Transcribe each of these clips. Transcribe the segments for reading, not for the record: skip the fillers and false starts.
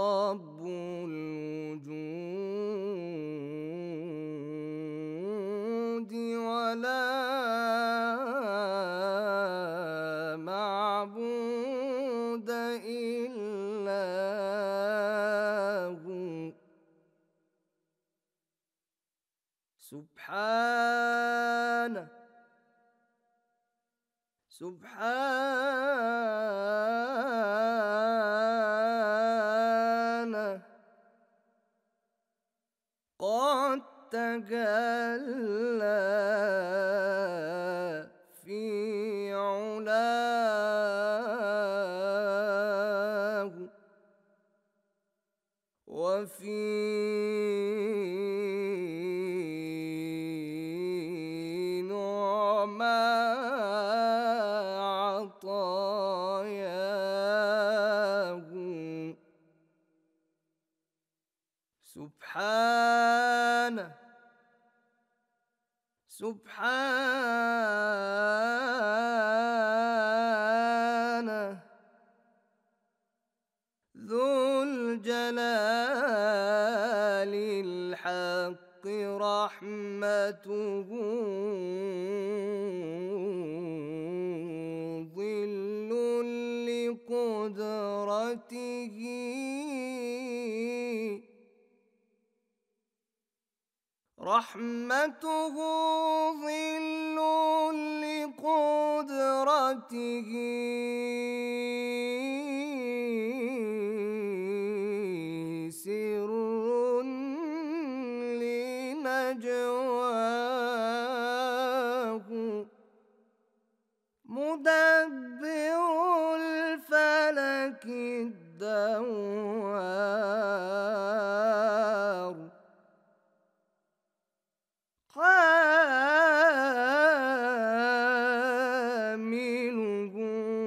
رب الوجود ولا معبود إلا هو. سبحانه سبحانه قد تجلى في علاه وفي عطاياه. سبحانه سبحانه ذو الجلال الحق رحمته ظل لقدرته رحمته ظل لقدرته سر لنجواه مدبر الفلك الدوار حامله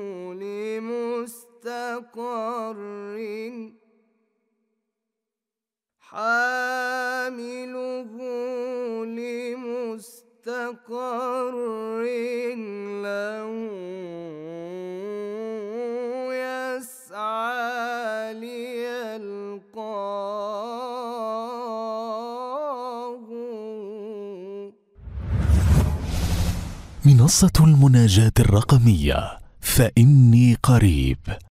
لمستقر حامله لمستقر له يسعى ليلقاه. منصة المناجاة الرقمية فإني قريب.